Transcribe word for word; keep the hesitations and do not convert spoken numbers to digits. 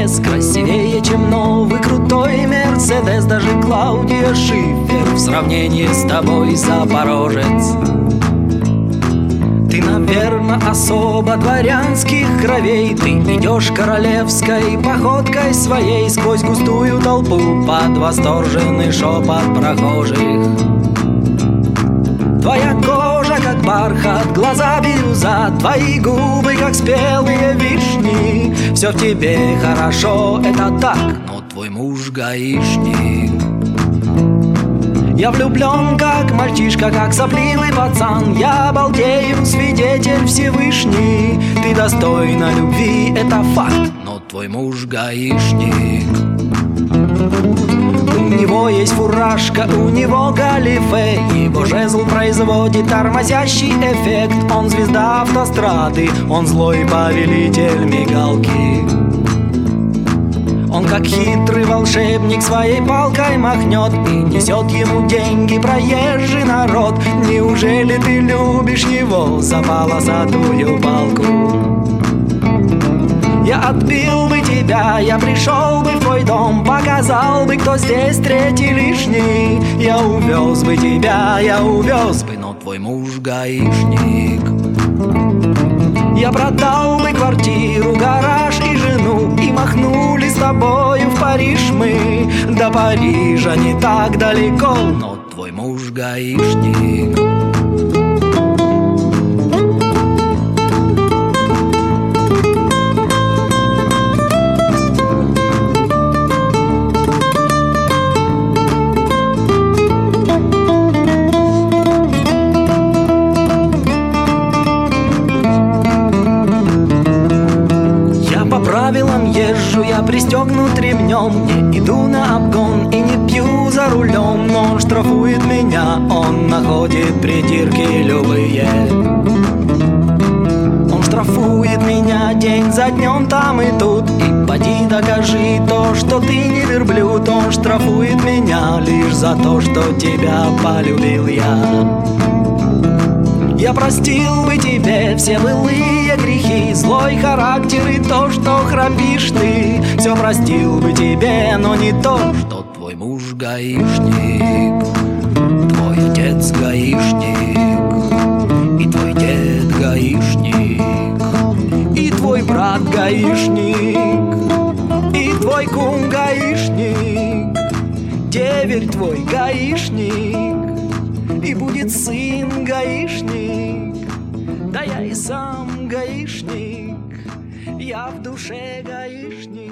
Мерседес красивее, чем новый крутой Мерседес. Даже Клаудия Шифер в сравнении с тобой запорожец. Ты, наверно, особо дворянских кровей. Ты идешь королевской походкой своей сквозь густую толпу под восторженный шепот прохожих. Твоя кожа, как бархат, глаза бирюза, твои губы, как спелые вишни. Все в тебе хорошо, это так, но твой муж гаишник. Я влюблен, как мальчишка, как сопливый пацан. Я балдею, свидетель Всевышний. Ты достойна любви, это факт, но твой муж гаишник. У него есть фуражка, у него галифе. Его жезл производит тормозящий эффект. Он звезда автострады, он злой повелитель мигалки. Он как хитрый волшебник своей палкой махнет и несет ему деньги проезжий народ. Неужели ты любишь его за полосатую палку? Я отбил бы тебя, я пришел бы в твой дом, показал бы, кто здесь третий лишний. Я увез бы тебя, я увез бы, но твой муж гаишник. Я продал бы квартиру, гараж и жену, и махнули с тобою в Париж мы. До Парижа не так далеко, но твой муж гаишник. Правилам езжу, я пристегнут ремнем. Не иду на обгон и не пью за рулем. Но он штрафует меня, он находит придирки любые. Он штрафует меня день за днем там и тут. И поди докажи то, что ты не верблюд. Он штрафует меня лишь за то, что тебя полюбил я. Я простил бы тебе все былые грехи, злой характер и то, что храпишь ты. Все простил бы тебе, но не то, что твой муж гаишник. Твой отец гаишник, и твой дед гаишник, и твой брат гаишник, и твой кум гаишник, деверь твой гаишник, и будет сын гаишник. Да я и сам гаишник, я в душе гаишник.